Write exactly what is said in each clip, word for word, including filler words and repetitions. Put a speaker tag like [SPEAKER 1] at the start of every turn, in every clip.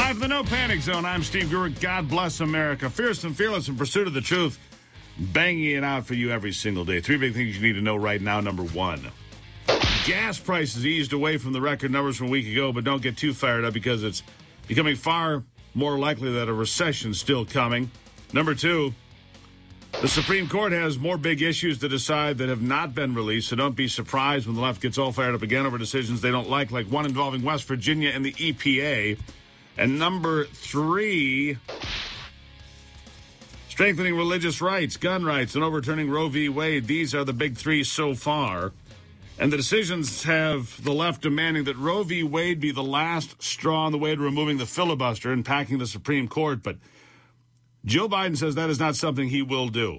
[SPEAKER 1] Live from the No Panic Zone, I'm Steve Gurrick. God bless America. Fierce and fearless in pursuit of the truth. Banging it out for you every single day. Three big things you need to know right now. Number one, gas prices eased away from the record numbers from a week ago, but don't get too fired up because it's becoming far more likely that a recession's still coming. Number two, the Supreme Court has more big issues to decide that have not been released, so don't be surprised when the left gets all fired up again over decisions they don't like, like one involving West Virginia and the E P A. And number three, strengthening religious rights, gun rights, and overturning Roe v. Wade. These are the big three so far. And the decisions have the left demanding that Roe v. Wade be the last straw on the way to removing the filibuster and packing the Supreme Court. But Joe Biden says that is not something he will do.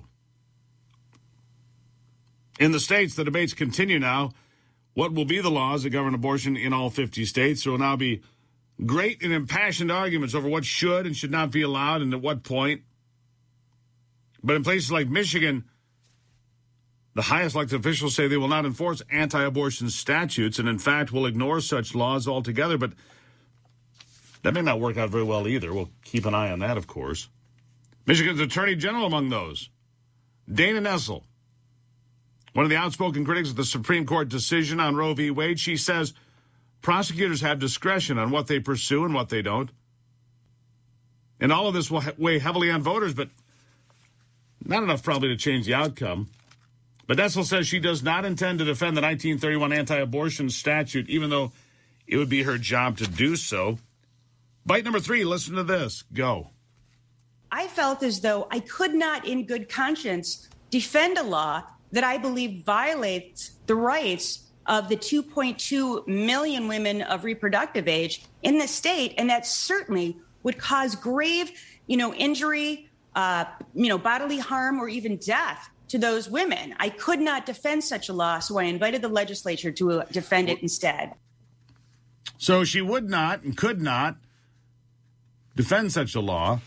[SPEAKER 1] In the states, the debates continue now. What will be the laws that govern abortion in all fifty states? There will now be great and impassioned arguments over what should and should not be allowed and at what point. But in places like Michigan, the highest elected officials say they will not enforce anti-abortion statutes and, in fact, will ignore such laws altogether. But that may not work out very well either. We'll keep an eye on that, of course. Michigan's Attorney General among those, Dana Nessel, one of the outspoken critics of the Supreme Court decision on Roe v. Wade. She says prosecutors have discretion on what they pursue and what they don't. And all of this will weigh heavily on voters, but not enough probably to change the outcome. But Nessel says she does not intend to defend the nineteen thirty-one anti-abortion statute, even though it would be her job to do so. Bite number three, listen to this. Go.
[SPEAKER 2] I felt as though I could not, in good conscience, defend a law that I believe violates the rights of the two point two million women of reproductive age in the state, and that certainly would cause grave, you know, injury, uh, you know, bodily harm, or even death to those women. I could not defend such a law, so I invited the legislature to defend it instead.
[SPEAKER 1] So she would not and could not defend such a law.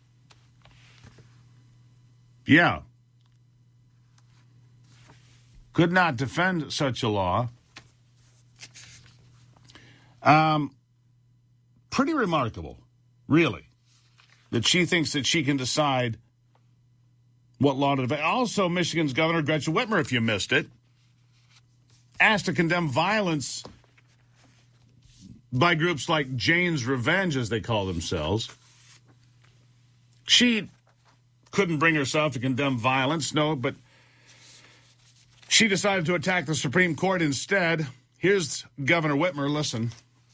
[SPEAKER 1] Yeah. Could not defend such a law. Um, pretty remarkable, really, that she thinks that she can decide what law to defend. Also, Michigan's Governor Gretchen Whitmer, if you missed it, asked to condemn violence by groups like Jane's Revenge, as they call themselves. She couldn't bring herself to condemn violence, no, but she decided to attack the Supreme Court instead. Here's Governor Whitmer. Listen.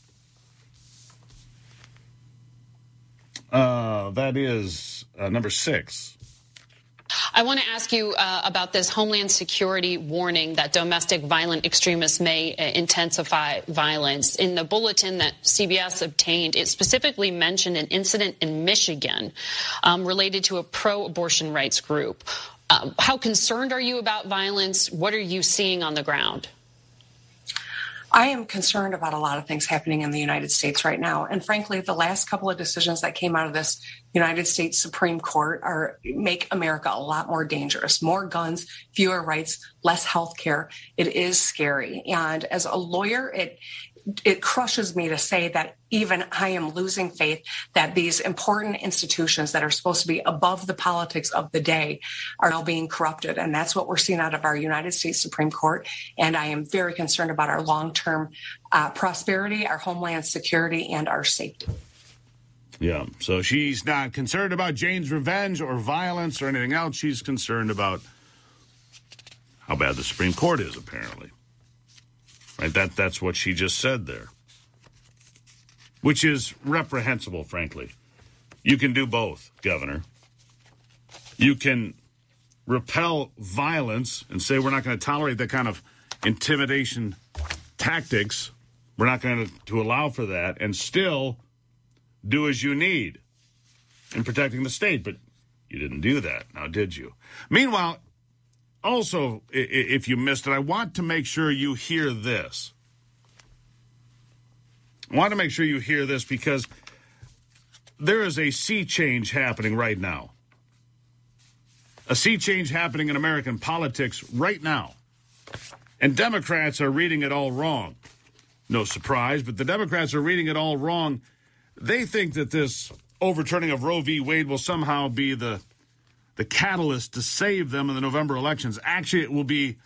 [SPEAKER 1] Uh, that is uh, number six.
[SPEAKER 3] I want to ask you uh, about this Homeland Security warning that domestic violent extremists may uh, intensify violence. In the bulletin that C B S obtained, it specifically mentioned an incident in Michigan um, related to a pro-abortion rights group. Uh, how concerned are you about violence? What are you seeing on the ground?
[SPEAKER 4] I am concerned about a lot of things happening in the United States right now. And frankly, the last couple of decisions that came out of this United States Supreme Court are make America a lot more dangerous. More guns, fewer rights, less health care. It is scary. And as a lawyer, it it crushes me to say that even I am losing faith that these important institutions that are supposed to be above the politics of the day are now being corrupted. And that's what we're seeing out of our United States Supreme Court. And I am very concerned about our long-term uh, prosperity, our homeland security, and our safety.
[SPEAKER 1] Yeah, so she's not concerned about Jane's Revenge or violence or anything else. She's concerned about how bad the Supreme Court is, apparently. Right, that that's what she just said there, which is reprehensible, frankly. You can do both, Governor. You can repel violence and say we're not going to tolerate that kind of intimidation tactics. We're not going to, to allow for that, and still do as you need in protecting the state. But you didn't do that, now did you? Meanwhile, also, if you missed it, I want to make sure you hear this. I want to make sure you hear this because there is a sea change happening right now. A sea change happening in American politics right now. And Democrats are reading it all wrong. No surprise, but the Democrats are reading it all wrong they think that this overturning of Roe v. Wade will somehow be the the catalyst to save them in the November elections. Actually, it will be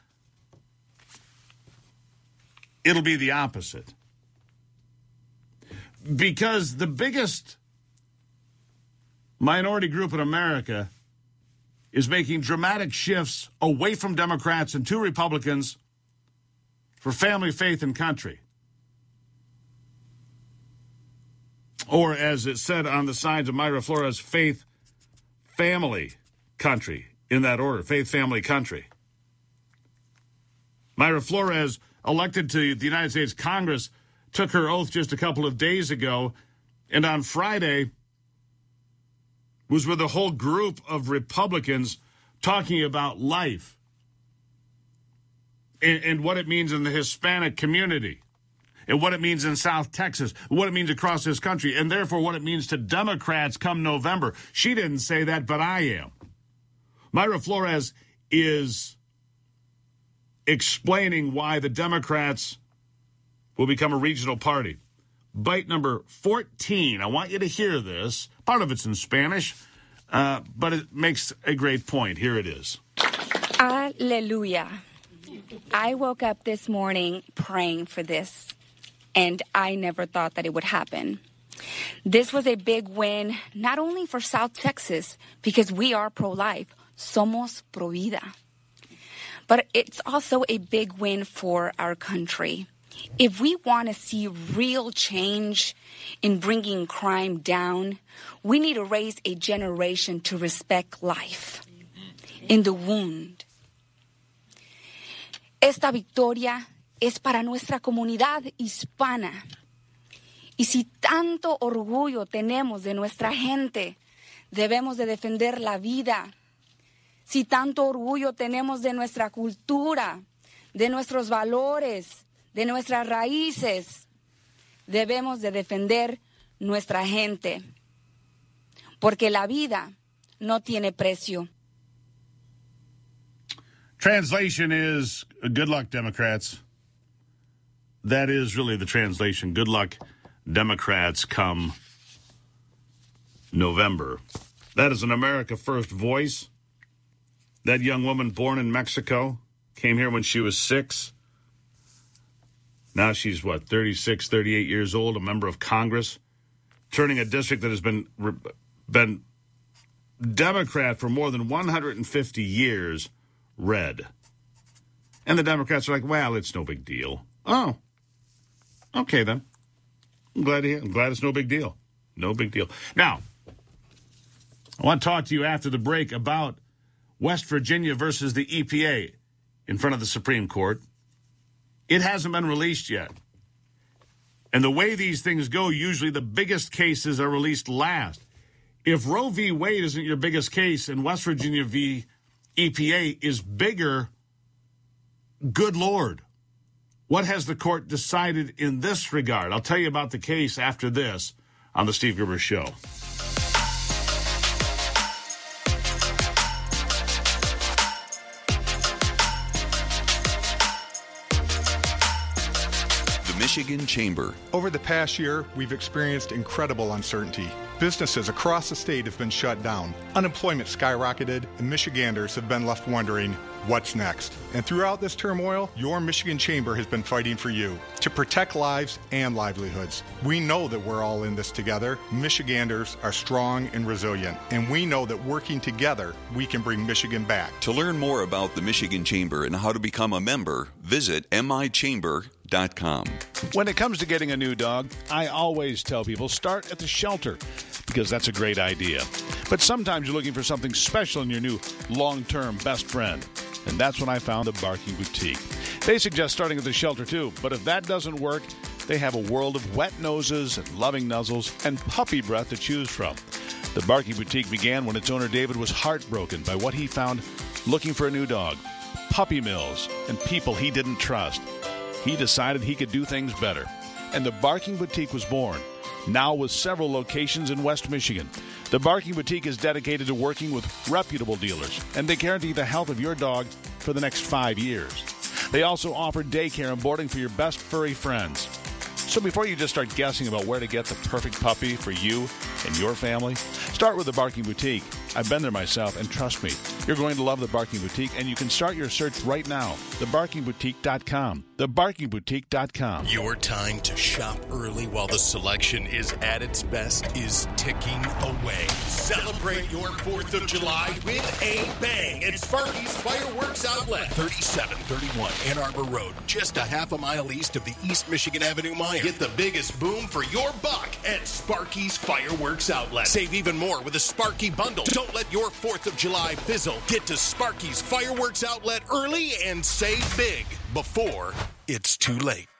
[SPEAKER 1] it'll be the opposite. Because the biggest minority group in America is making dramatic shifts away from Democrats and to Republicans for family, faith, and country. Or, as it said on the signs of Mayra Flores, faith, family, country, in that order, faith, family, country. Mayra Flores, elected to the United States Congress, took her oath just a couple of days ago, and on Friday was with a whole group of Republicans talking about life and, and what it means in the Hispanic community, and what it means in South Texas, what it means across this country, and therefore what it means to Democrats come November. She didn't say that, but I am. Mayra Flores is explaining why the Democrats will become a regional party. Bite number fourteen. I want you to hear this. Part of it's in Spanish, uh, but it makes a great point. Here it is.
[SPEAKER 5] Hallelujah. I woke up this morning praying for this, and I never thought that it would happen. This was a big win, not only for South Texas, because we are pro-life, somos pro vida, but it's also a big win for our country. If we want to see real change in bringing crime down, we need to raise a generation to respect life in the wound. Esta victoria es para nuestra comunidad hispana. Y si tanto orgullo tenemos de nuestra gente, debemos de defender la vida. Si tanto orgullo tenemos de nuestra cultura, de nuestros valores, de nuestras raíces, debemos de defender nuestra gente. Porque la vida no tiene precio.
[SPEAKER 1] Translation is, good luck, Democrats. That is really the translation. Good luck, Democrats, come November. That is an America First voice. That young woman born in Mexico came here when she was six. Now she's, what, thirty-six, thirty-eight years old, a member of Congress, turning a district that has been been Democrat for more than one hundred fifty years red. And the Democrats are like, well, it's no big deal. Oh, okay then. I'm glad to hear. I'm glad it's no big deal. No big deal. Now, I want to talk to you after the break about West Virginia versus the E P A in front of the Supreme Court. It hasn't been released yet. And the way these things go, usually the biggest cases are released last. If Roe v. Wade isn't your biggest case and West Virginia v. E P A is bigger, good Lord, what has the court decided in this regard? I'll tell you about the case after this on the Steve Gerber Show.
[SPEAKER 6] Michigan Chamber.
[SPEAKER 7] Over the past year, we've experienced incredible uncertainty. Businesses across the state have been shut down. Unemployment skyrocketed, and Michiganders have been left wondering, what's next? And throughout this turmoil, your Michigan Chamber has been fighting for you to protect lives and livelihoods. We know that we're all in this together. Michiganders are strong and resilient, and we know that working together, we can bring Michigan back.
[SPEAKER 6] To learn more about the Michigan Chamber and how to become a member, visit m i chamber dot com.
[SPEAKER 8] When it comes to getting a new dog, I always tell people start at the shelter because that's a great idea. But sometimes you're looking for something special in your new long-term best friend. And that's when I found the Barking Boutique. They suggest starting at the shelter too, but if that doesn't work, they have a world of wet noses and loving nuzzles and puppy breath to choose from. The Barking Boutique began when its owner David was heartbroken by what he found looking for a new dog. Puppy mills and people he didn't trust. He decided he could do things better. And the Barking Boutique was born, now with several locations in West Michigan. The Barking Boutique is dedicated to working with reputable dealers, and they guarantee the health of your dog for the next five years. They also offer daycare and boarding for your best furry friends. So before you just start guessing about where to get the perfect puppy for you and your family, start with the Barking Boutique. I've been there myself, and trust me, you're going to love the Barking Boutique, and you can start your search right now. the barking boutique dot com. the barking boutique dot com.
[SPEAKER 9] Your time to shop early while the selection is at its best is ticking away. Celebrate your fourth of July with a bang at Sparky's Fireworks Outlet. thirty-seven thirty-one Ann Arbor Road, just a half a mile east of the East Michigan Avenue Mine. Get the biggest boom for your buck at Sparky's Fireworks Outlet. Save even more with a Sparky bundle. Don't let your fourth of July fizzle. Get to Sparky's Fireworks Outlet early and save big before it's too late.